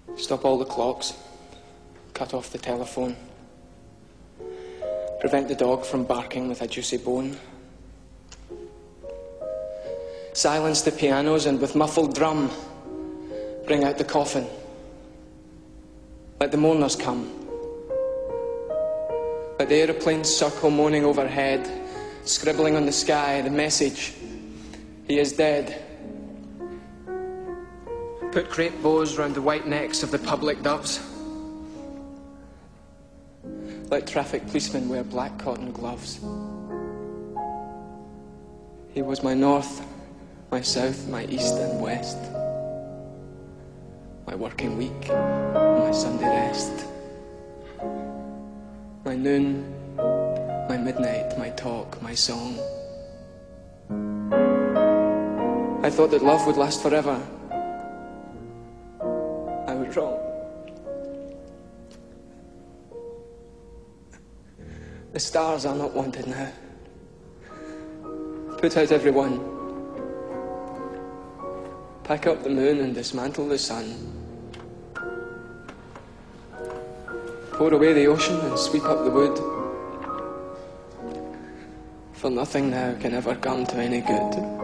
Stop all the clocks. Cut off the telephone. Prevent the dog from barking with a juicy bone. Silence the pianos and with muffled drum bring out the coffin. Let the mourners come. Let the aeroplanes circle moaning overhead, scribbling on the sky the message, he is dead. Put crepe bows round the white necks of the public doves. Let traffic policemen wear black cotton gloves. He was my north, my south, my east and west, my working week, my Sunday rest, my noon, my midnight, my talk, my song. I thought that love would last forever. I was wrong. The stars are not wanted now. Put out everyone. Pack up the moon and dismantle the sun. Pour away the ocean and sweep up the wood. For nothing now can ever come to any good.